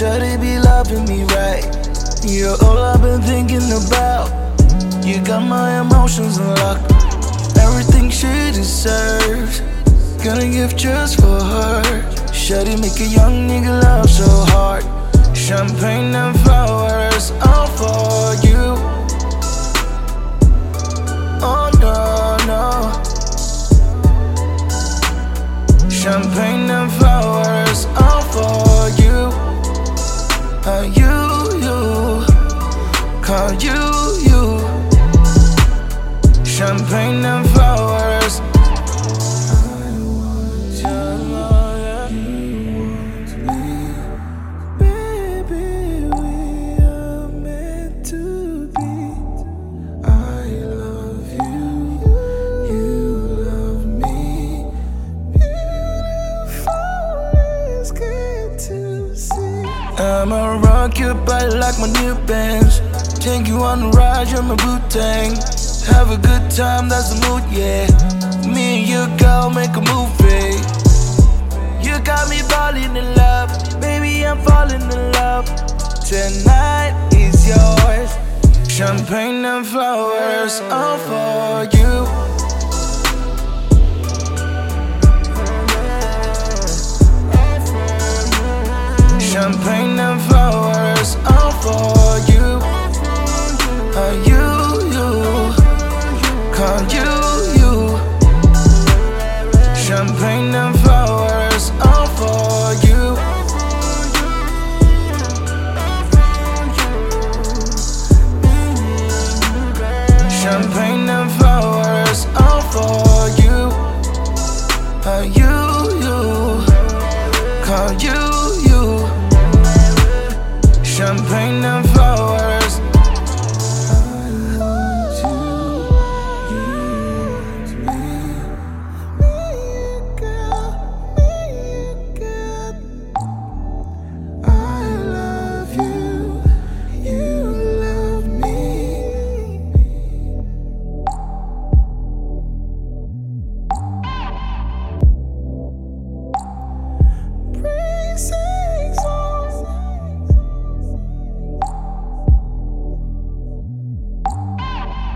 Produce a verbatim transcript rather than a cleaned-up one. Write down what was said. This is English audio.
Shawty be loving me right. You're all I've been thinking about. You got my emotions in lock. Everything she deserves, gonna give just for her. Shawty make a young nigga love so hard. Champagne and flowers, all for you. Oh no, no. Champagne and flowers, all for you. Uh, you, you, call you, you. Champagne and flowers. I want your love, you want me. Baby, we are meant to be. I love you, you love me. Beautiful, it's good to see. I'ma rock your body like my new bands. Take you on a ride, you're my Wu-Tang. Have a good time, that's the mood, yeah. Me and your girl make a movie. You got me falling in love. Baby, I'm falling in love. Tonight is yours. Champagne and flowers, all for you. Champagne and flowers, all for you. Are you, you, call you, you. Champagne and flowers, all for you. Champagne and flowers, all for you. Are you, you, call you.